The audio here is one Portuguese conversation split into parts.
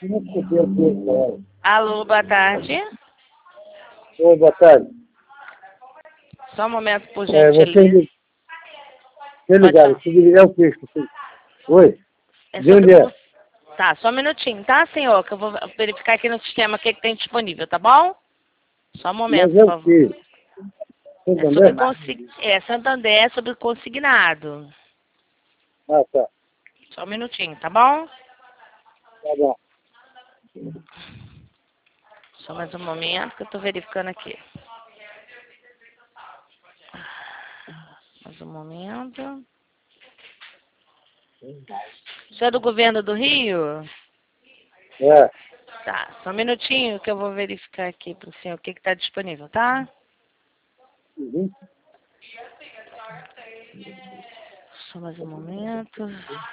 Alô, boa tarde. Oi, boa tarde. Só um momento, por Você gentileza. ligaram, é o que? Oi? É De sobre onde é? Tá, só um minutinho, tá, senhor? Que eu vou verificar aqui no sistema o que tem disponível, tá bom? Só um momento, Mas é por o favor. que? É sobre Santander, é sobre consignado. Ah, tá. Só um minutinho, tá bom? Tá bom. Só mais um momento que eu tô verificando aqui. Mais um momento. Você é do governo do Rio? É. Tá, só um minutinho que eu vou verificar aqui pro senhor o que tá disponível, tá? Uhum. Só mais um momento.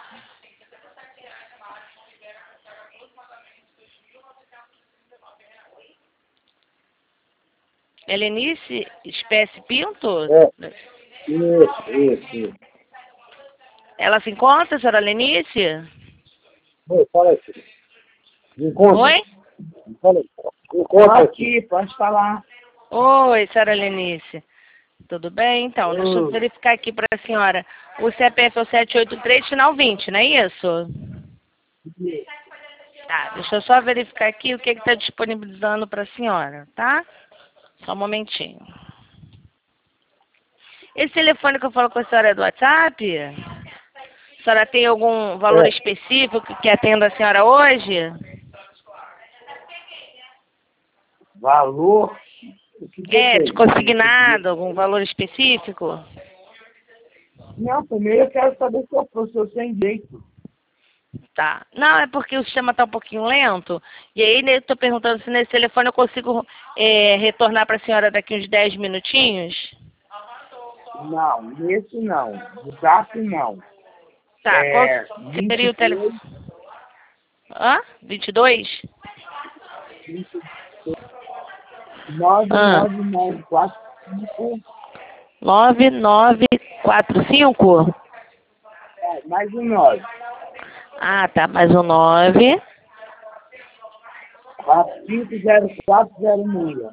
Helenice, espécie pinto? É. Isso. Ela se encontra, senhora Lenice? Oi, fala aí. Me encontra. Oi? Fala aí. Me encontra Aqui, pode falar. Oi, senhora Lenice. Tudo bem? Então, deixa eu verificar aqui para a senhora. O CPF é o 783, final 20, não é isso? Tá, deixa eu só verificar aqui o que está disponibilizando para a senhora, tá? Só um momentinho. Esse telefone que eu falo com a senhora é do WhatsApp? A senhora tem algum valor específico que atenda a senhora hoje? Valor? De consignado, algum valor específico? Não, primeiro eu quero saber se eu sou sem jeito. Tá. Não, é porque o sistema tá um pouquinho lento. E aí, eu tô perguntando se nesse telefone eu consigo retornar para a senhora daqui uns 10 minutinhos. Não, nesse não. Do zap não. Tá, qual seria o 22, telefone? Hã? 22? 99945, 9945? mais um 9. Ah, tá. Mais um 9. 50406.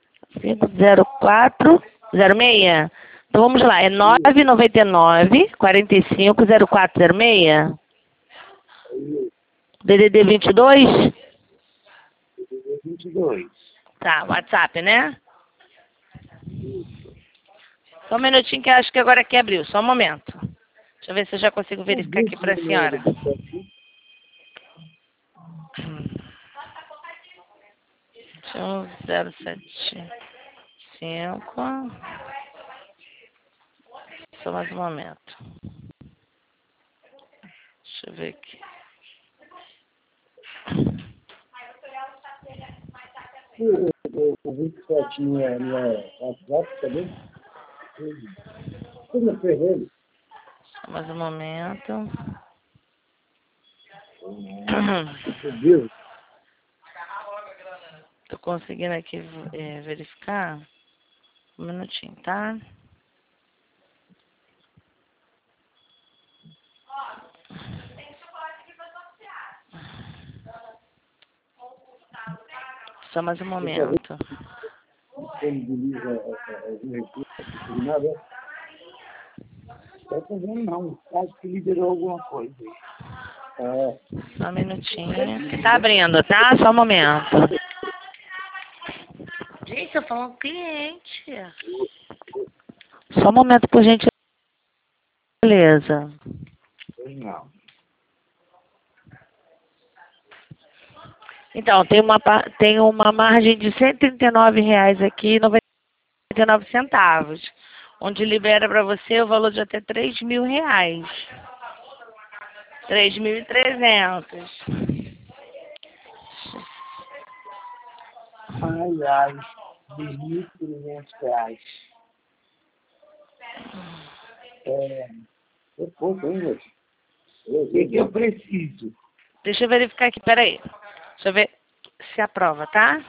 50406. Então vamos lá. É 999 45 0406? DDD 22? 22. Tá, WhatsApp, né? Só um minutinho que eu acho que agora aqui abriu. Só um momento. Deixa eu ver se eu já consigo verificar aqui para a senhora. 1075. Só mais um momento. Deixa eu ver aqui. o 27 não é WhatsApp também? Como fez ele? Só mais um momento. Subiu. Tô conseguindo aqui verificar. Um minutinho, tá? Só mais um momento. Disponibiliza algum recurso nada. Tá fazendo não. Acho que liberou alguma coisa. Só um minutinho. Que tá abrindo, tá? Só um momento. Gente, eu falo com o cliente. Só um momento, por gentileza. Não. Então, tem uma margem de R$ 139 aqui e 99 centavos, onde libera para você o valor de até R$ 3.000. 3.300. Ai, R$ 2.300. É pouco, hein, moço? O que eu preciso? Deixa eu verificar aqui, peraí. Deixa eu ver se aprova, tá?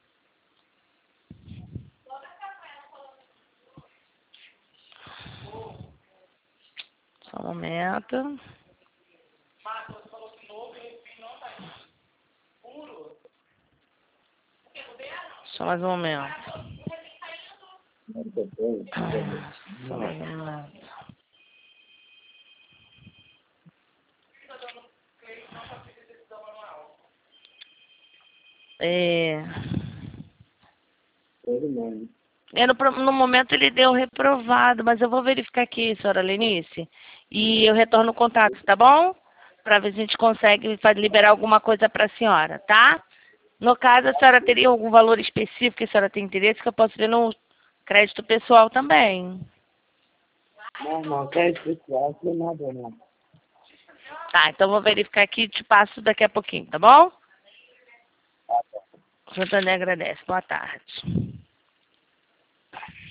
Só um momento. Só mais um momento. Só mais um momento. No momento ele deu reprovado, mas eu vou verificar aqui, senhora Lenice, e eu retorno o contato, tá bom? Para ver se a gente consegue liberar alguma coisa para a senhora, tá? No caso, a senhora teria algum valor específico que a senhora tem interesse, que eu posso ver no crédito pessoal também. Não, crédito pessoal, não tem nada não. Tá, então eu vou verificar aqui e te passo daqui a pouquinho, tá bom? Santander agradece. Boa tarde.